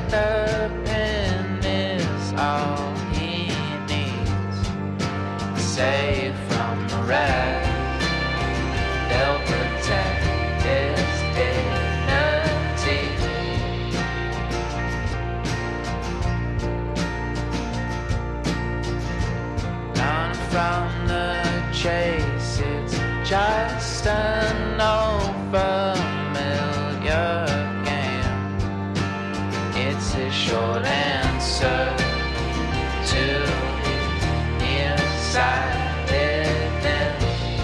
the pen is all he needs. Safe from the wrath, they'll protect his dignity. Running from the chase, it's just an old familiar game. It's a short answer to nearsightedness.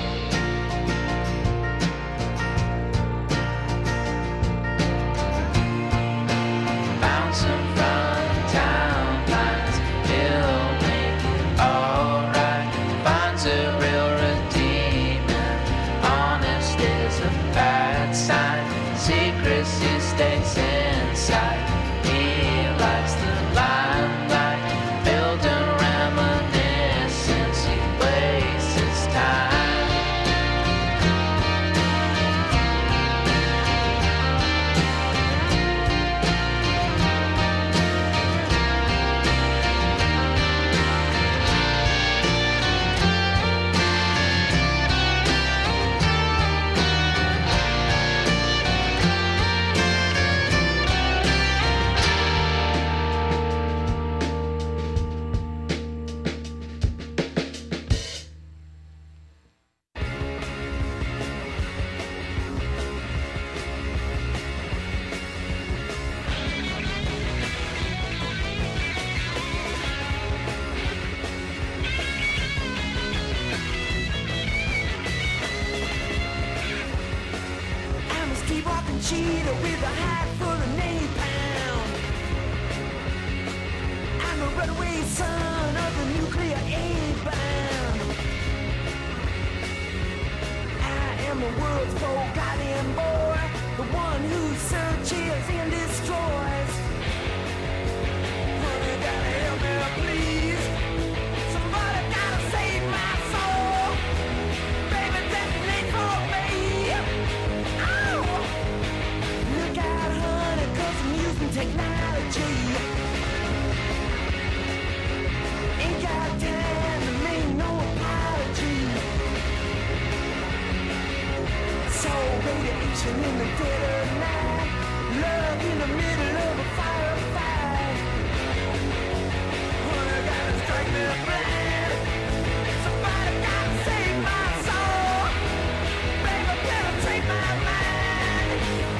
Bouncing from town lines, feeling alright. Finds a real redeeming. Honest is a bad sign. Secrecy stays inside. He likes the limelight. Building reminiscence. He wastes his time. I'm a sleepwalking cheetah with a hat full of napalm. I'm a runaway son of the nuclear A-bomb. I am the world's forgotten boy, the one who searches and destroys. Honey, gotta help me, please. Somebody gotta save my soul. Baby, detonate for me. Oh! Look out, honey, 'cause I'm using technology. Ain't got time to make no apology. So radiation in the dead of night, love in the middle of a firefight. Honey, gotta strike me blind. Somebody gotta save my soul. Baby, penetrate my mind.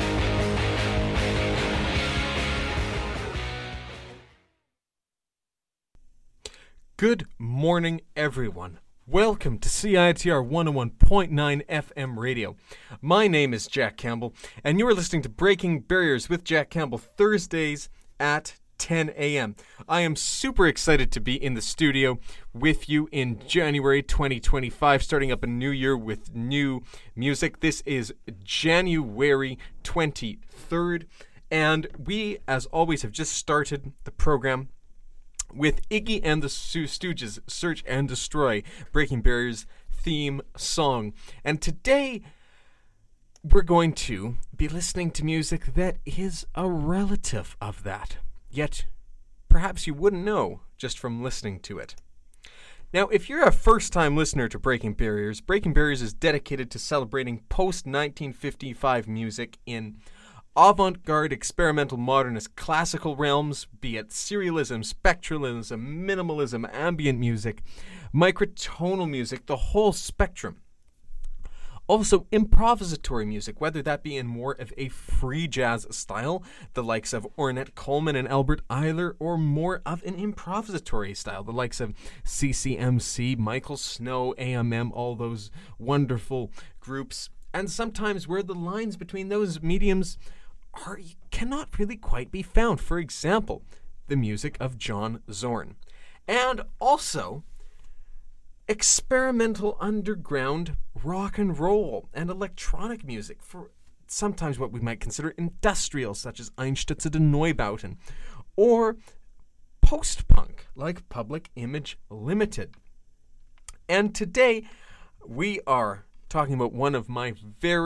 Good morning, everyone. Welcome to CITR 101.9 FM radio. My name is Jack Campbell, and you are listening to Breaking Barriers with Jack Campbell Thursdays at 10 a.m. I am super excited to be in the studio with you in January 2025, starting up a new year with new music. This is January 23rd, and we, as always, have just started the program with Iggy and the Stooges' Search and Destroy, Breaking Barriers theme song. And today, we're going to be listening to music that is a relative of that. Yet, perhaps you wouldn't know just from listening to it. Now, if you're a first-time listener to Breaking Barriers is dedicated to celebrating post-1955 music in avant-garde, experimental, modernist, classical realms, be it serialism, spectralism, minimalism, ambient music, microtonal music, the whole spectrum. Also, improvisatory music, whether that be in more of a free jazz style, the likes of Ornette Coleman and Albert Ayler, or more of an improvisatory style, the likes of CCMC, Michael Snow, AMM, all those wonderful groups, and sometimes where the lines between those mediums cannot really quite be found. For example, the music of John Zorn. And also experimental underground rock and roll and electronic music for sometimes what we might consider industrial, such as Einstürzende Neubauten, or post-punk like Public Image Limited. And today we are talking about one of my very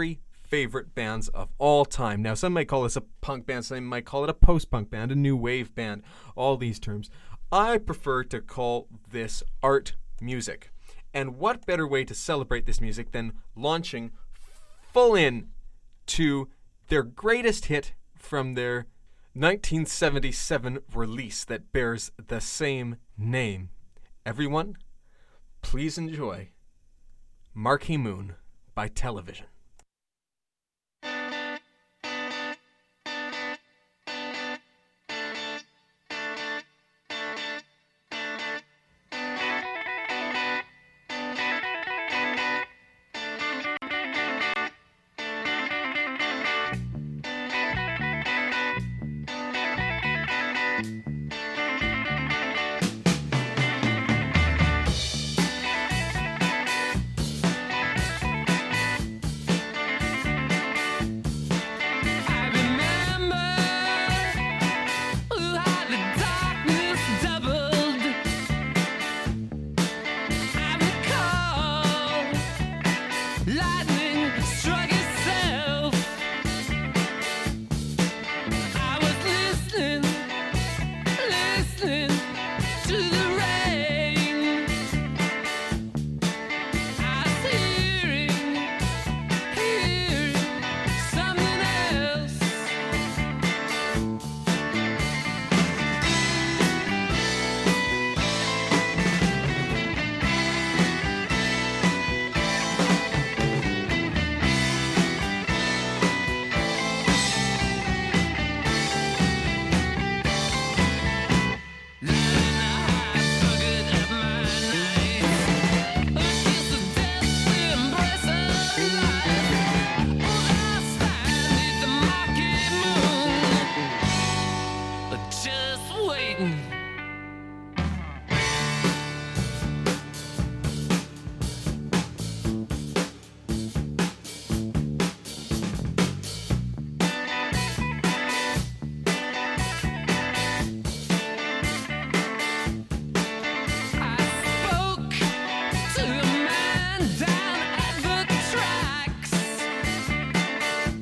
favorite bands of all time. Now, some might call this a punk band, some might call it a post-punk band, a new wave band, all these terms. I prefer to call this art music. And what better way to celebrate this music than launching full in to their greatest hit from their 1977 release that bears the same name. Everyone, please enjoy Marquee Moon by Television.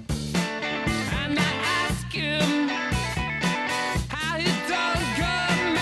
How he done got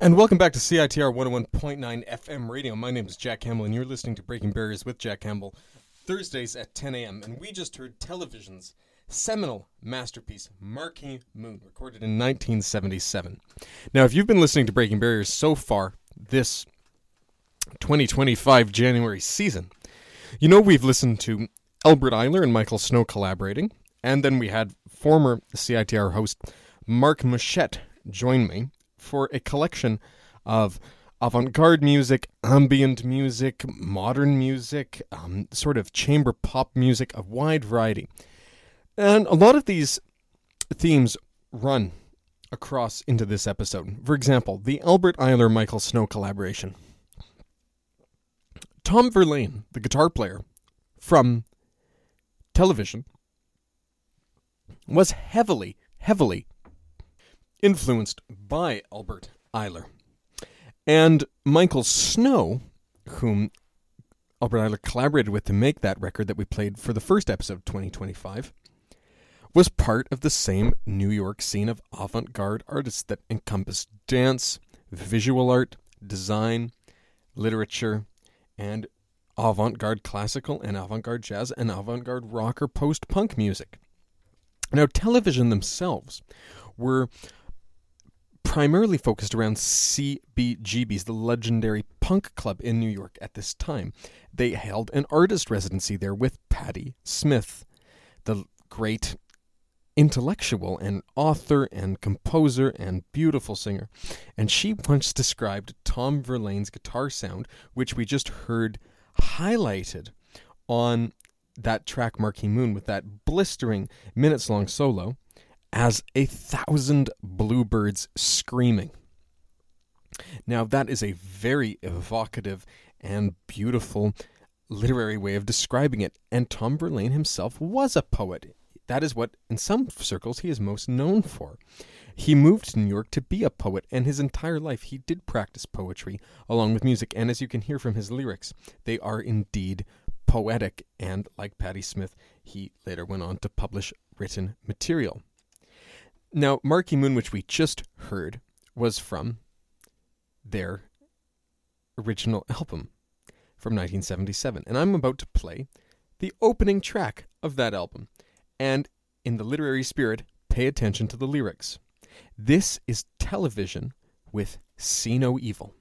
And welcome back to CITR 101.9 FM radio. My name is Jack Campbell, and you're listening to Breaking Barriers with Jack Campbell, Thursdays at 10 a.m. And we just heard television's seminal masterpiece, Marquee Moon, recorded in 1977. Now, if you've been listening to Breaking Barriers so far this 2025 January season, you know we've listened to Albert Eiler and Michael Snow collaborating, and then we had former CITR host Mark Machette join me for a collection of avant-garde music, ambient music, modern music, sort of chamber pop music, a wide variety. And a lot of these themes run across into this episode. For example, the Albert Eiler-Michael Snow collaboration. Tom Verlaine, the guitar player from television, was heavily influenced by Albert Eiler. And Michael Snow, whom Albert Eiler collaborated with to make that record that we played for the first episode of 2025, was part of the same New York scene of avant-garde artists that encompassed dance, visual art, design, literature, and avant-garde classical and avant-garde jazz and avant-garde rock or post-punk music. Now, television themselves were primarily focused around CBGB's, the legendary punk club in New York at this time. They held an artist residency there with Patti Smith, the great intellectual and author and composer and beautiful singer. And she once described Tom Verlaine's guitar sound, which we just heard highlighted on that track Marquee Moon with that blistering minutes-long solo, as 1,000 bluebirds screaming. Now, that is a very evocative and beautiful literary way of describing it, and Tom Verlaine himself was a poet. That is what, in some circles, he is most known for. He moved to New York to be a poet, and his entire life he did practice poetry along with music, and as you can hear from his lyrics, they are indeed poetic, and like Patti Smith, he later went on to publish written material. Now, Marquee Moon, which we just heard, was from their original album from 1977. And I'm about to play the opening track of that album. And in the literary spirit, pay attention to the lyrics. This is Television with See No Evil.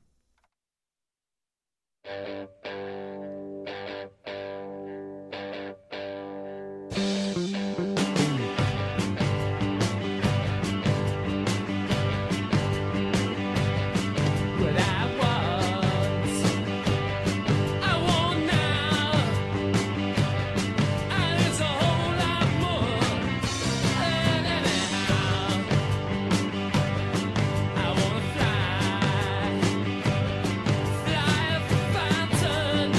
Fly a fountain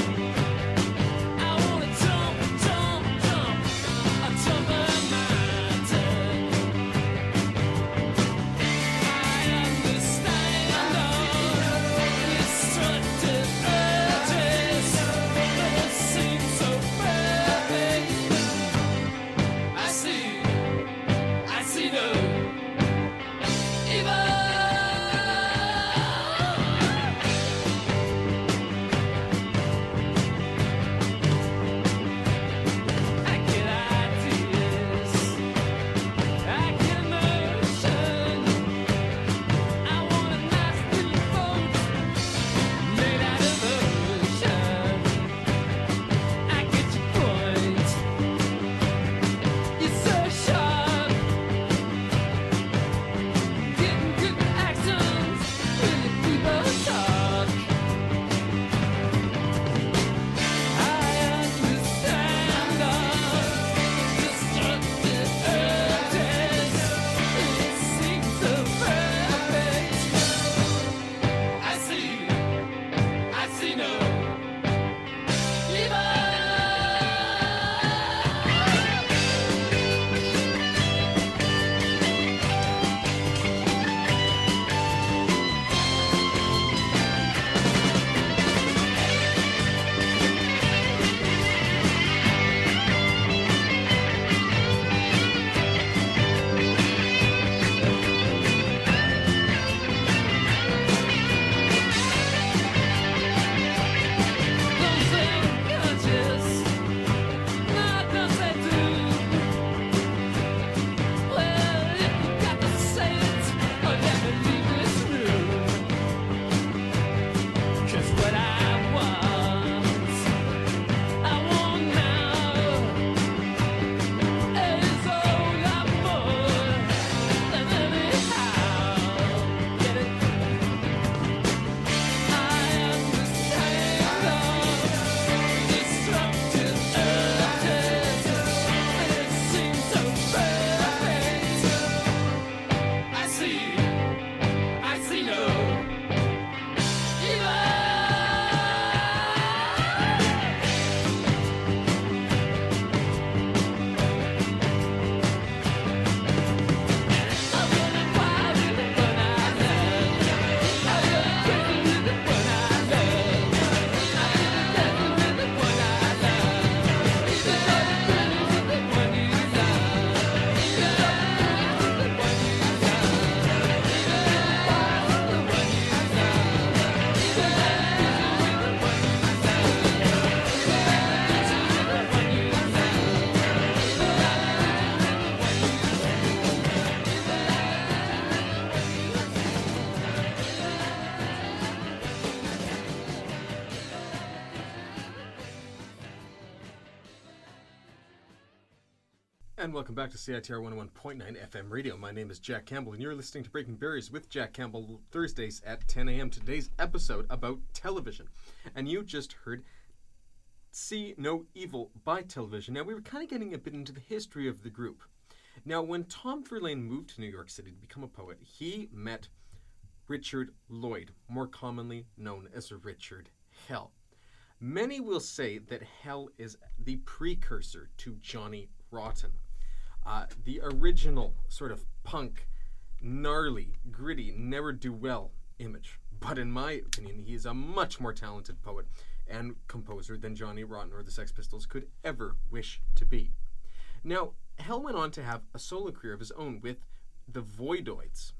And welcome back to CITR 101.9 FM radio. My name is Jack Campbell, and you're listening to Breaking Barriers with Jack Campbell Thursdays at 10 a.m. Today's episode about television. And you just heard See No Evil by Television. Now, we were kind of getting a bit into the history of the group. Now, when Tom Verlaine moved to New York City to become a poet, he met Richard Lloyd, more commonly known as Richard Hell. Many will say that Hell is the precursor to Johnny Rotten. The original sort of punk, gnarly, gritty, never-do-well image. But in my opinion, he is a much more talented poet and composer than Johnny Rotten or the Sex Pistols could ever wish to be. Now, Hell went on to have a solo career of his own with the Voidoids.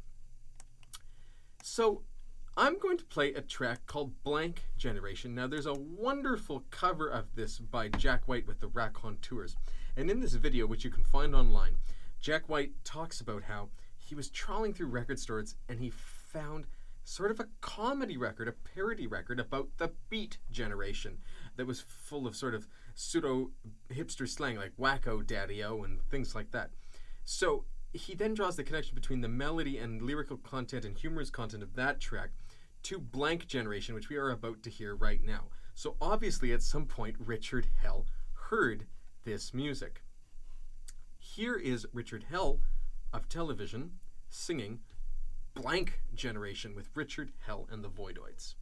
So, I'm going to play a track called Blank Generation. Now, there's a wonderful cover of this by Jack White with the Raconteurs. And in this video, which you can find online, Jack White talks about how he was trawling through record stores and he found sort of a comedy record, a parody record about the Beat Generation that was full of sort of pseudo-hipster slang like wacko daddy-o and things like that. So he then draws the connection between the melody and lyrical content and humorous content of that track to Blank Generation, which we are about to hear right now. So obviously at some point Richard Hell heard this music. Here is Richard Hell of Television singing Blank Generation with Richard Hell and the Voidoids.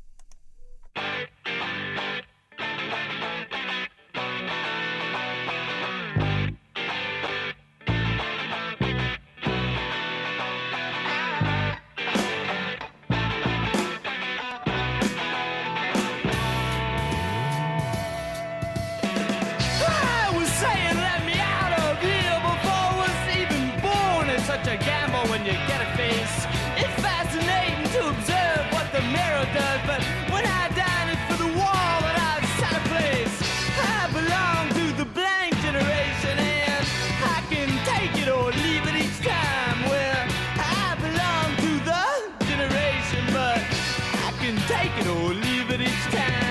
I was saying let me out of here before I was even born. It's such a gamble when you get a face. It's fascinating to observe what the mirror does, but when I die it's for the wall that I've set a place. I belong to the blank generation and I can take it or leave it each time. Well, I belong to the generation, but I can take it or leave it each time.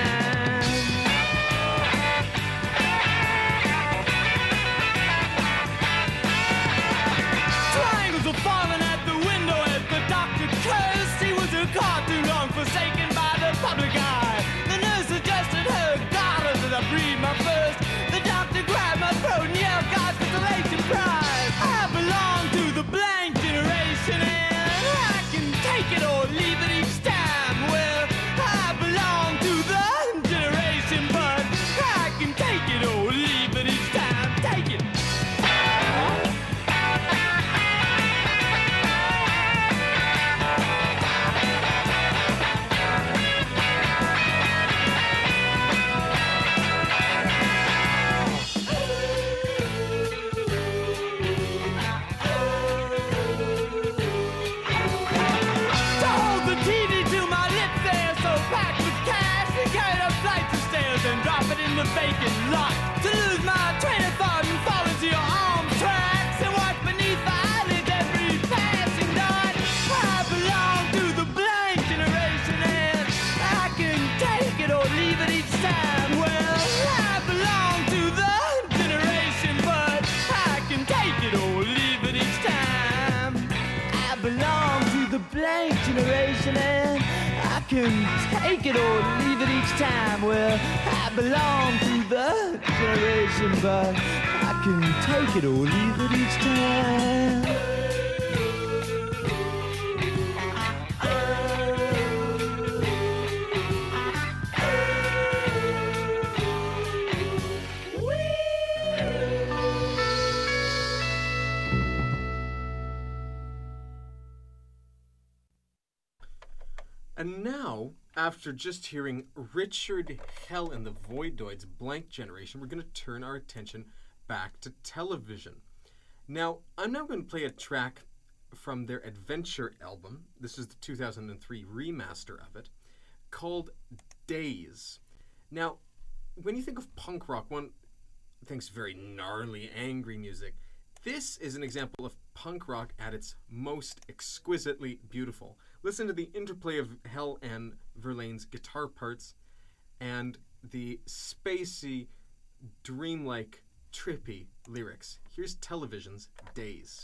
Triangles are falling at the window as the doctor cursed. He was a car too long forsaken by the public eye. The nurse suggested her daughter that I breathe my first. The doctor grabbed my throat and yelled God's consolation prize. I belong to the blank generation and I can take it or leave it each time. Well, I belong to the generation, but I can take it or leave it each time. Take it. To hold the TV to my lips, they're so packed with cash. To carry up flights of stairs and drop it in the vacant lot. To lose my train of thought and fall into your arms tracks and watch beneath my eyelids every passing dot. I belong to the blank generation and I can take it or leave it each time. Well, I belong to the generation, but I can take it or leave it each time. I belong to the blank generation and I can take it or leave it each time. Well, I belong to the generation, but I can take it or leave it each time. And now, after just hearing Richard Hell and the Voidoids' Blank Generation, we're going to turn our attention back to television. Now, I'm now going to play a track from their Adventure album. This is the 2003 remaster of it, called Days. Now, when you think of punk rock, one thinks very gnarly, angry music. This is an example of punk rock at its most exquisitely beautiful. Listen to the interplay of Hell and Verlaine's guitar parts and the spacey, dreamlike trippy lyrics. Here's Television's Days.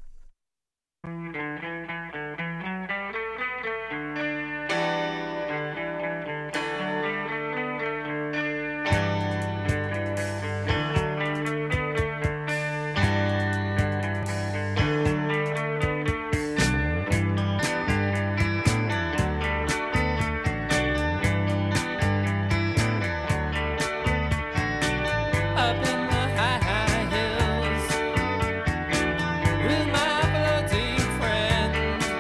Up in the high hills with my floating friend,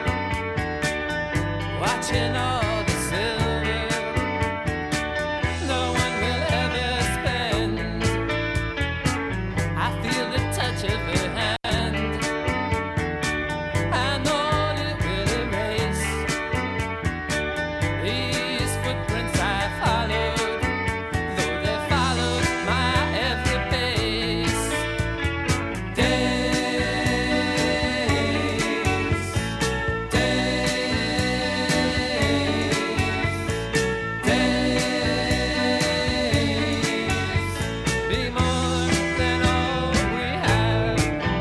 watching all the silver no one will ever spend. I feel the touch of her hand. I know it will erase these footprints I followed, though they followed my every pace. Days, be more than all we have.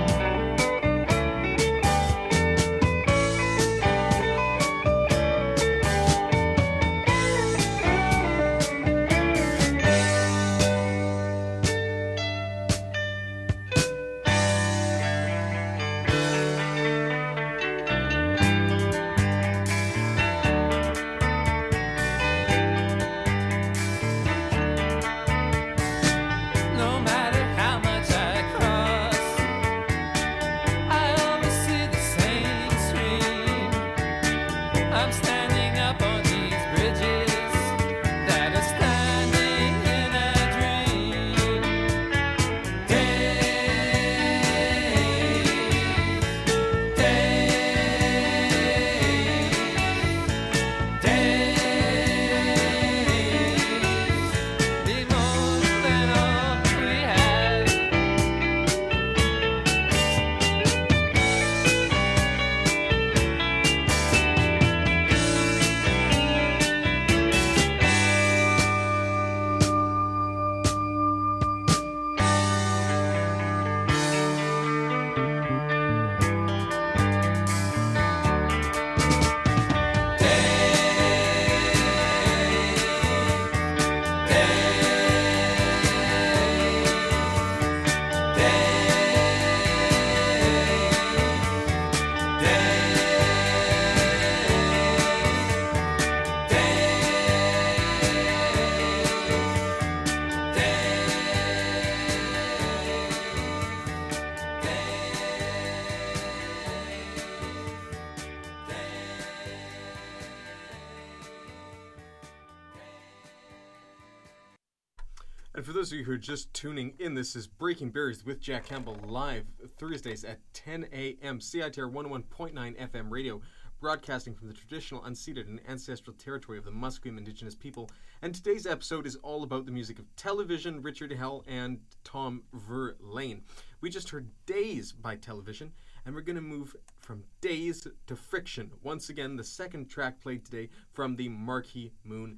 No matter how much I cross, I always see the same stream. I'm standing up on these bridges that are standing in a dream. Be more than all we have. And for those of you who are just tuning in, this is Breaking Barriers with Jack Campbell, live Thursdays at 10 a.m. CITR 101.9 FM radio, broadcasting from the traditional, unceded, and ancestral territory of the Musqueam Indigenous people. And today's episode is all about the music of Television, Richard Hell, and Tom Verlaine. We just heard Days by Television, and we're going to move from Days to Friction. Once again, the second track played today from the Marquee Moon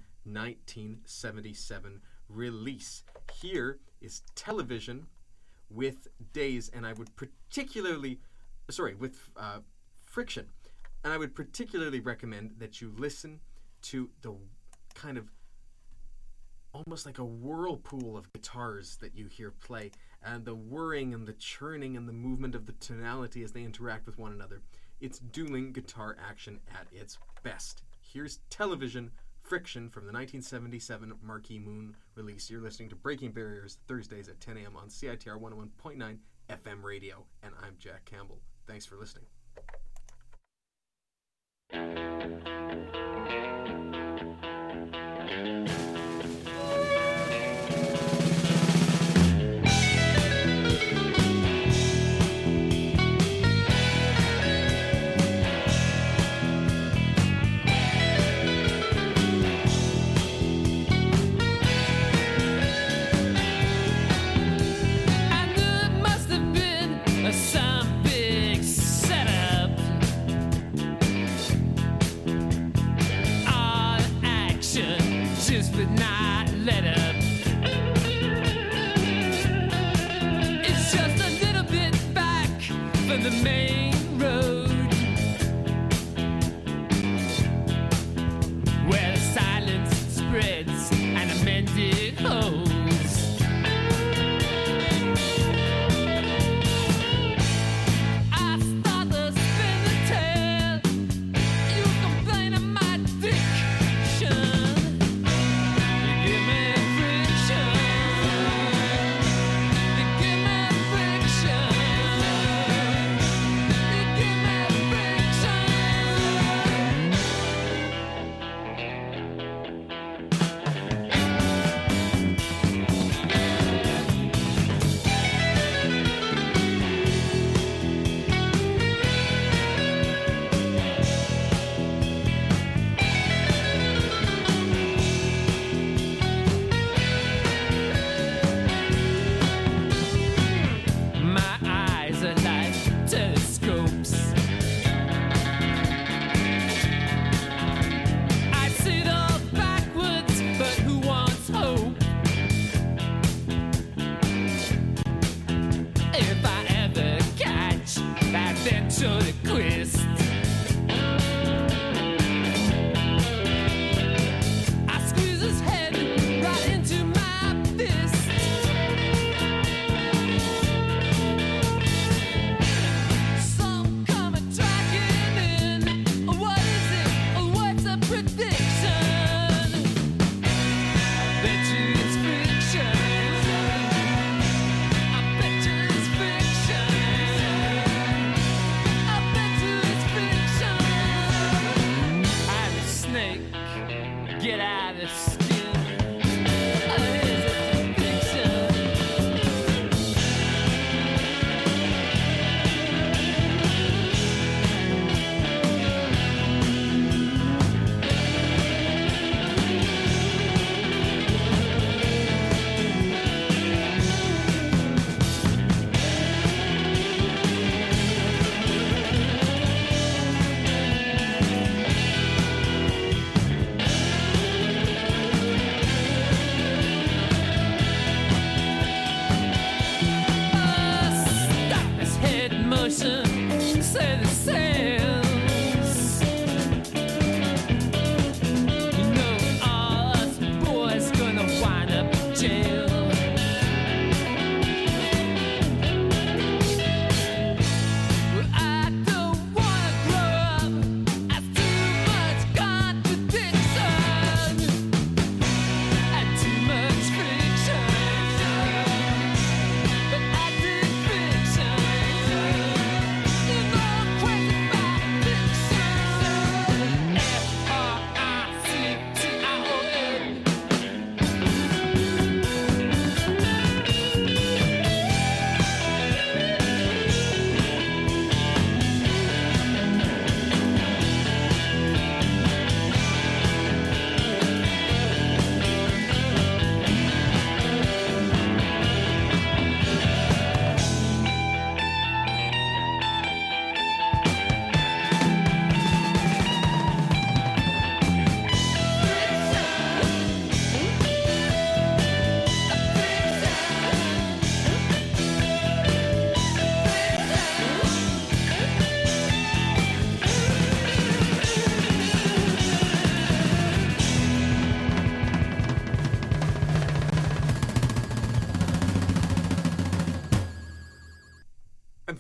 1977 release. Here is Television with Days, and I would particularly, with Friction. And I would particularly recommend that you listen to the kind of almost like a whirlpool of guitars that you hear play, and the whirring and the churning and the movement of the tonality as they interact with one another. It's dueling guitar action at its best. Here's Television, Friction from the 1977 Marquee Moon release. You're listening to Breaking Barriers Thursdays at 10 a.m. on CITR 101.9 FM radio, and I'm Jack Campbell. Thanks for listening. But not let up.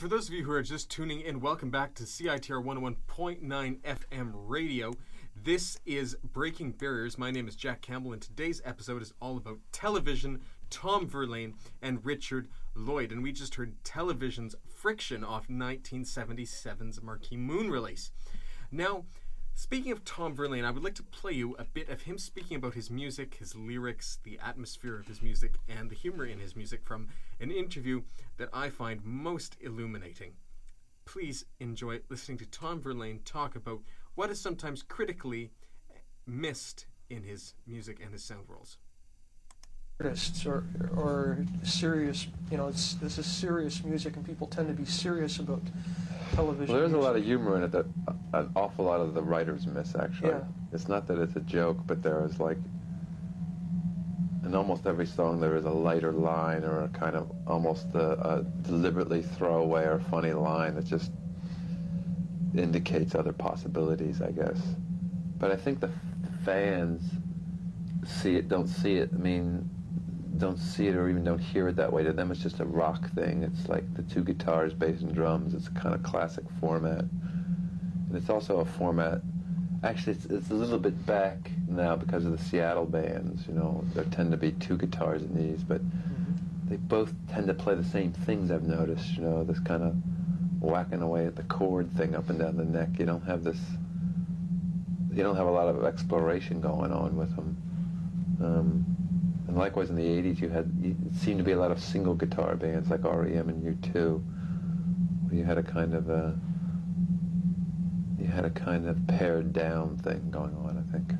for those of you who are just tuning in, welcome back to CITR 101.9 FM radio. This is Breaking Barriers. My name is Jack Campbell, and today's episode is all about television, Tom Verlaine, and Richard Lloyd. And we just heard television's Friction off 1977's Marquee Moon release. Now, speaking of Tom Verlaine, I would like to play you a bit of him speaking about his music, his lyrics, the atmosphere of his music, and the humor in his music from an interview that I find most illuminating. Please enjoy listening to Tom Verlaine talk about what is sometimes critically missed in his music and his sound rolls. Artists or serious, this is serious music, and people tend to be serious about television. Well, there's music. a lot of humor in it that an awful lot of the writers miss, actually. Yeah. It's not that it's a joke, but there is, like, in almost every song there is a lighter line or a kind of almost a deliberately throwaway or funny line that just indicates other possibilities, I guess. But I think the fans don't see it or even don't hear it that way. To them it's just a rock thing. It's like the two guitars, bass and drums. It's a kind of classic format. And it's also a format, actually it's a little bit back now because of the Seattle bands, there tend to be two guitars in these, but they both tend to play the same things, I've noticed, this kind of whacking away at the chord thing up and down the neck. You don't have a lot of exploration going on with them. And likewise in the 80s it seemed to be a lot of single guitar bands like REM and U2, where you had a kind of pared down thing going on, I think.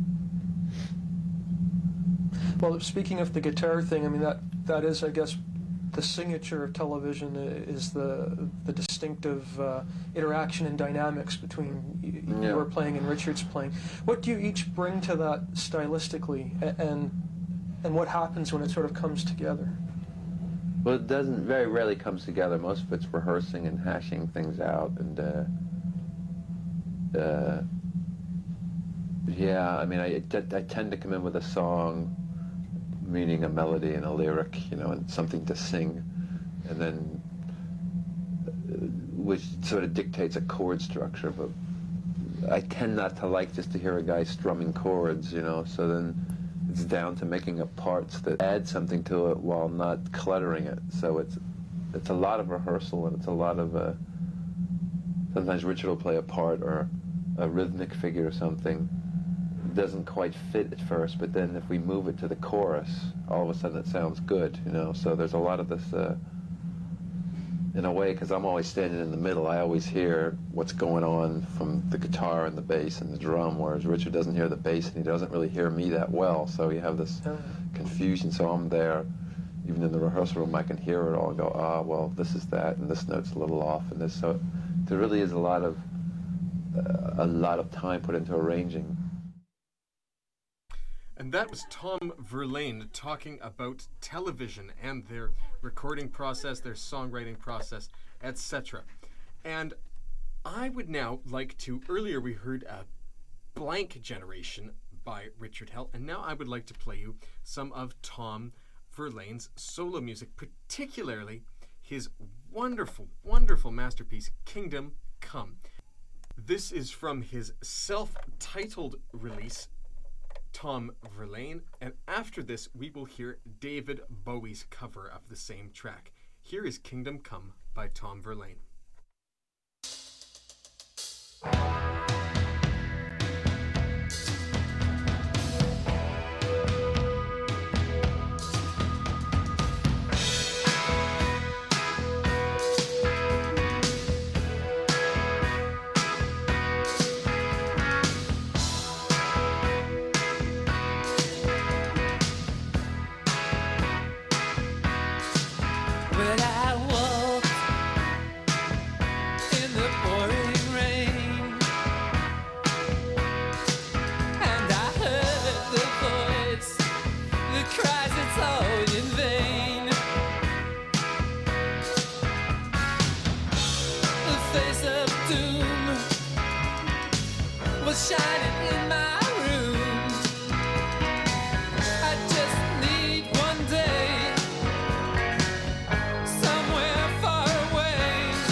Well, speaking of the guitar thing, I mean that is, I guess, the signature of television is the distinctive interaction and dynamics between you were playing and Richard's playing. What do you each bring to that stylistically, and what happens when it sort of comes together? Well, it doesn't very rarely comes together. Most of it's rehearsing and hashing things out, and I tend to come in with a song, meaning a melody and a lyric, and something to sing, and then which sort of dictates a chord structure. But I tend not to like just to hear a guy strumming chords, so then it's down to making up parts that add something to it while not cluttering it. So it's a lot of rehearsal, and it's a lot of sometimes Richard will play a part or a rhythmic figure or something. It doesn't quite fit at first, but then if we move it to the chorus, all of a sudden it sounds good, So there's a lot of this, in a way, because I'm always standing in the middle, I always hear what's going on from the guitar and the bass and the drum, whereas Richard doesn't hear the bass and he doesn't really hear me that well, so you have this confusion. So I'm there, even in the rehearsal room, I can hear it all and go, well, this is that, and this note's a little off, and this. So there really is a lot of time put into arranging. And that was Tom Verlaine talking about television and their recording process, their songwriting process, etc. And I would now like to, earlier we heard a Blank Generation by Richard Hell, and now I would like to play you some of Tom Verlaine's solo music, particularly his wonderful, wonderful masterpiece, Kingdom Come. This is from his self-titled release, Tom Verlaine, and after this we will hear David Bowie's cover of the same track. Here is Kingdom Come by Tom Verlaine. When I walk in the pouring rain, and I heard the voice that cries it's all in vain. The face of doom was shining in my room. I just need one day somewhere far away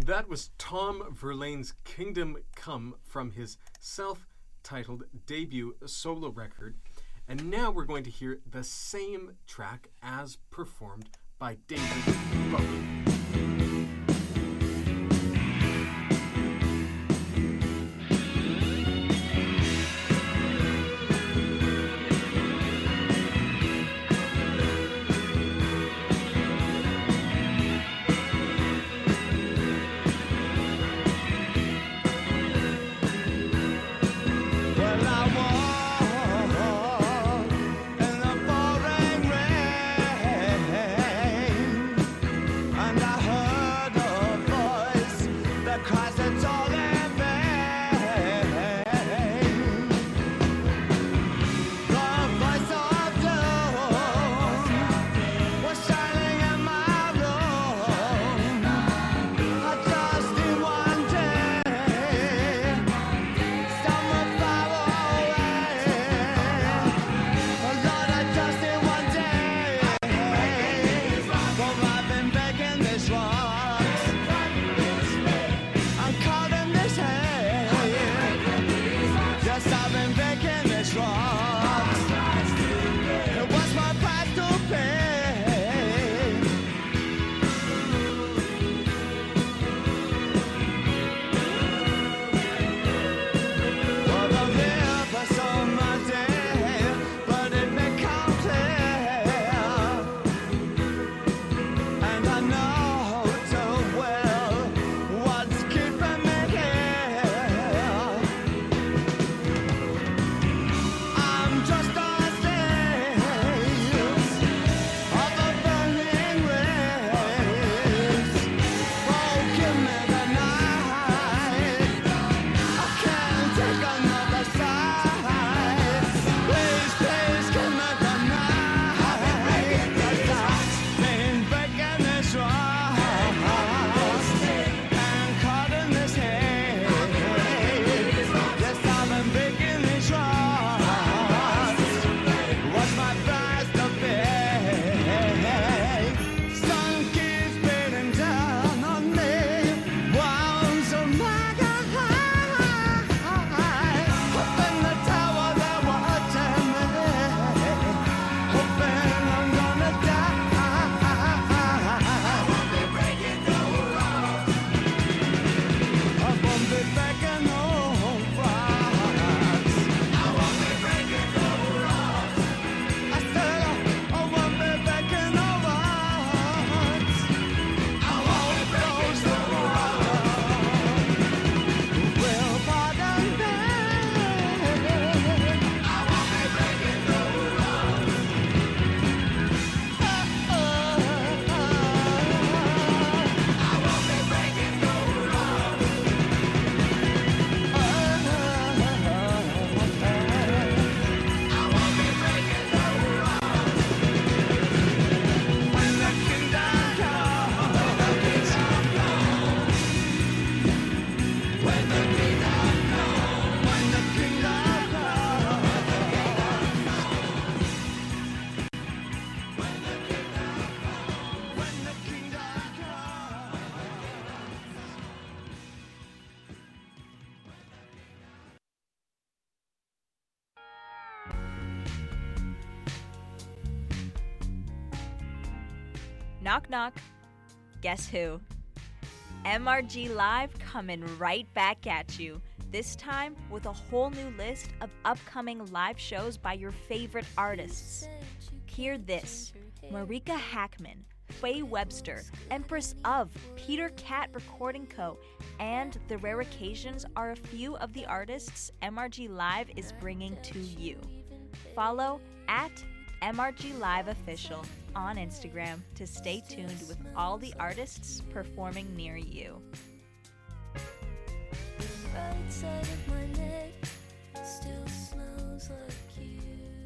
That was Tom Verlaine's Kingdom Come from his self-titled debut solo record. And now we're going to hear the same track as performed by David Bowie. Knock knock. Guess who? MRG Live coming right back at you. This time with a whole new list of upcoming live shows by your favorite artists. Hear this: Marika Hackman, Faye Webster, Empress of, Peter Cat Recording Co., and The Rare Occasions are a few of the artists MRG Live is bringing to you. Follow at MRG Live Official on Instagram to stay tuned with all the artists performing near you. Right side of my neck still smells like you.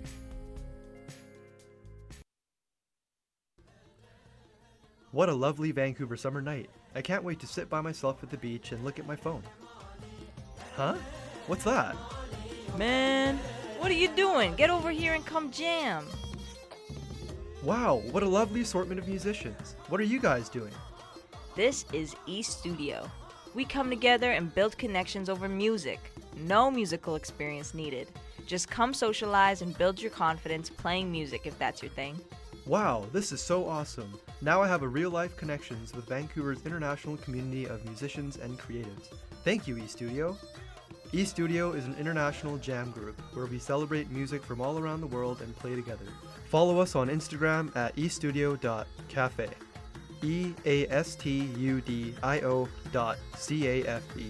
What a lovely Vancouver summer night. I can't wait to sit by myself at the beach and look at my phone. Huh? What's that? Man, what are you doing? Get over here and come jam. Wow, what a lovely assortment of musicians. What are you guys doing? This is eStudio. We come together and build connections over music. No musical experience needed. Just come socialize and build your confidence playing music if that's your thing. Wow, this is so awesome. Now I have a real-life connections with Vancouver's international community of musicians and creatives. Thank you, eStudio. eStudio is an international jam group where we celebrate music from all around the world and play together. Follow us on Instagram at estudio.cafe. EASTUDIO.CAFE.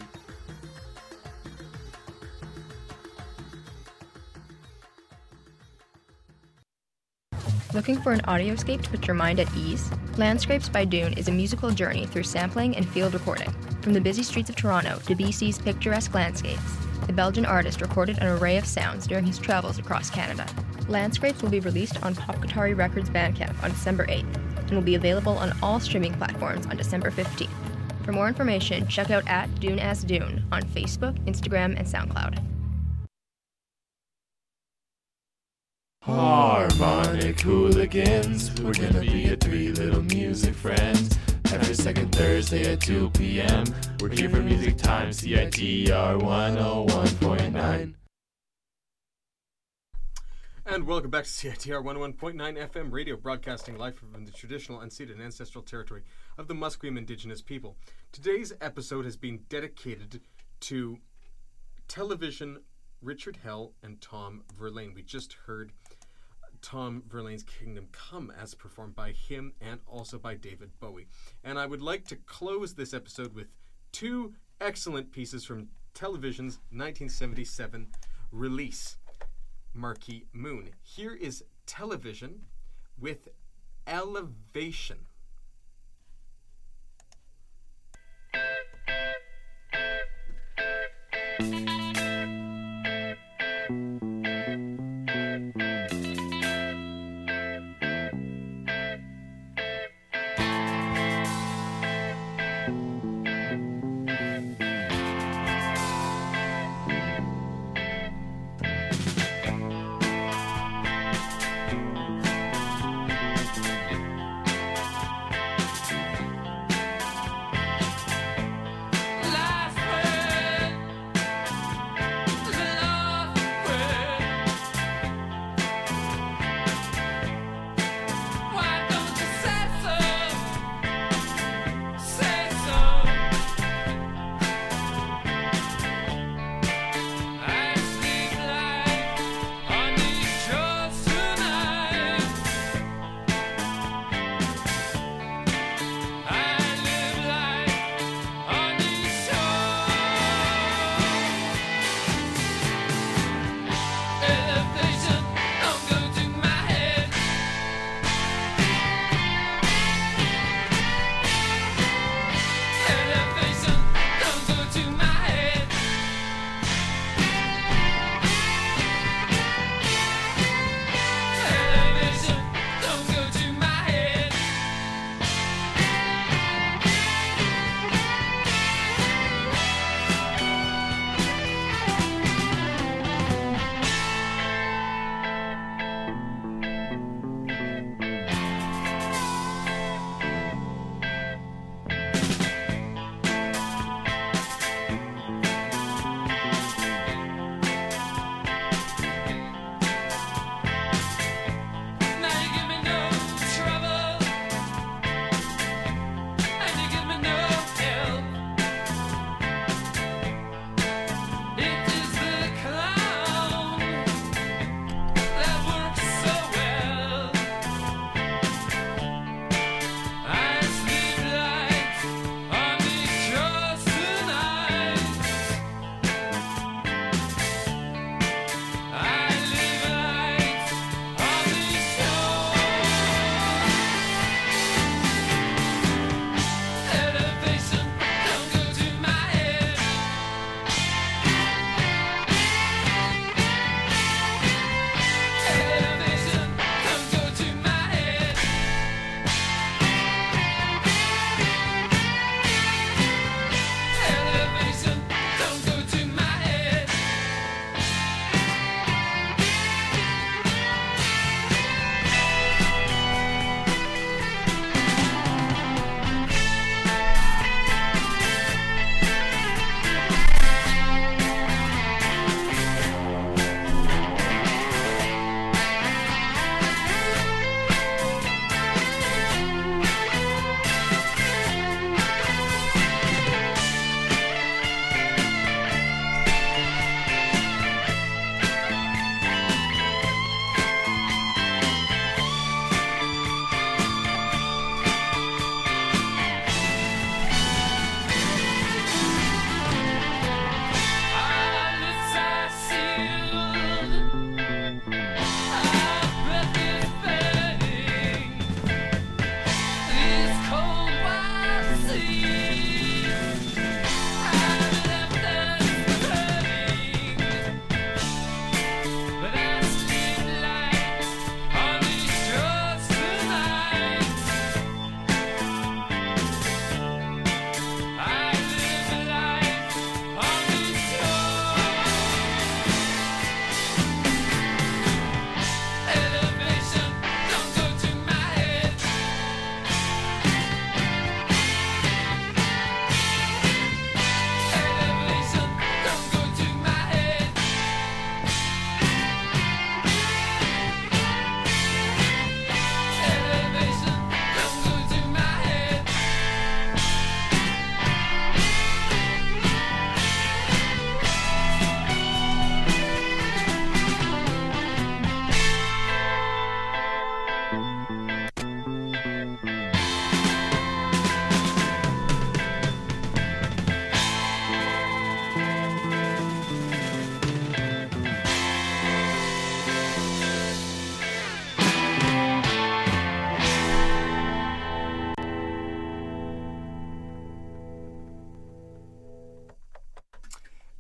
Looking for an audioscape to put your mind at ease? Landscapes by Dune is a musical journey through sampling and field recording. From the busy streets of Toronto to BC's picturesque landscapes, the Belgian artist recorded an array of sounds during his travels across Canada. Landscapes will be released on Pop Guitari Records Bandcamp on December 8th and will be available on all streaming platforms on December 15th. For more information, check out @DuneAsDune on Facebook, Instagram, and SoundCloud. Harmonic hooligans, we're gonna be your three little music friends. Every second Thursday at 2 p.m. We're here for music time, CITR 101.9. And welcome back to CITR 101.9 FM radio, broadcasting live from the traditional, unceded, and ancestral territory of the Musqueam Indigenous people. Today's episode has been dedicated to television Richard Hell and Tom Verlaine. We just heard Tom Verlaine's Kingdom Come as performed by him and also by David Bowie. And I would like to close this episode with two excellent pieces from television's 1977 release, Marquee Moon. Here is Television with Elevation.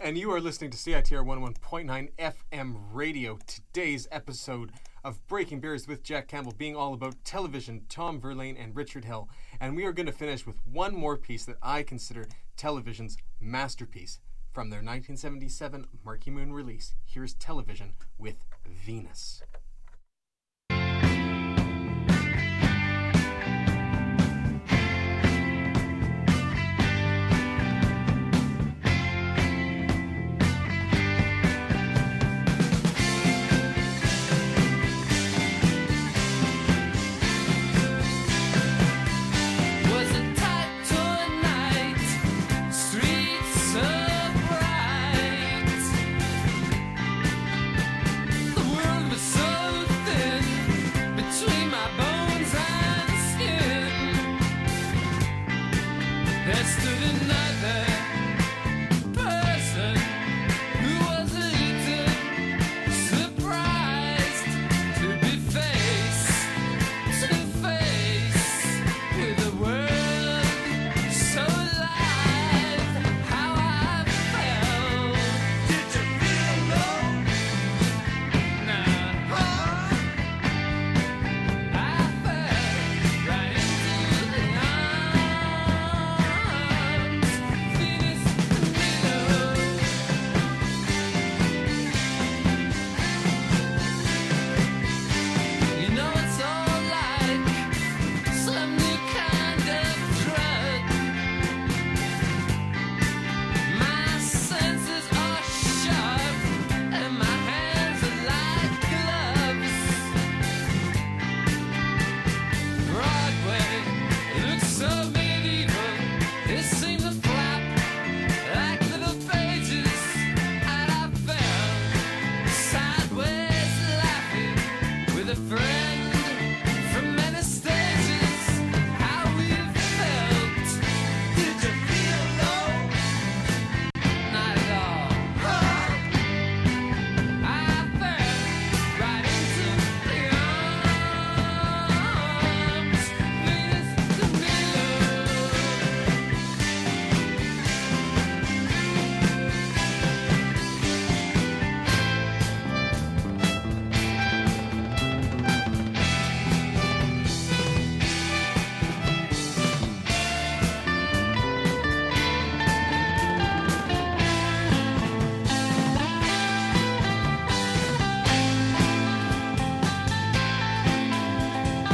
And you are listening to CITR 101.9 FM radio. Today's episode of Breaking Barriers with Jack Campbell being all about television, Tom Verlaine and Richard Hill. And we are going to finish with one more piece that I consider television's masterpiece. From their 1977 Marquee Moon release, here's Television with Venus. Friend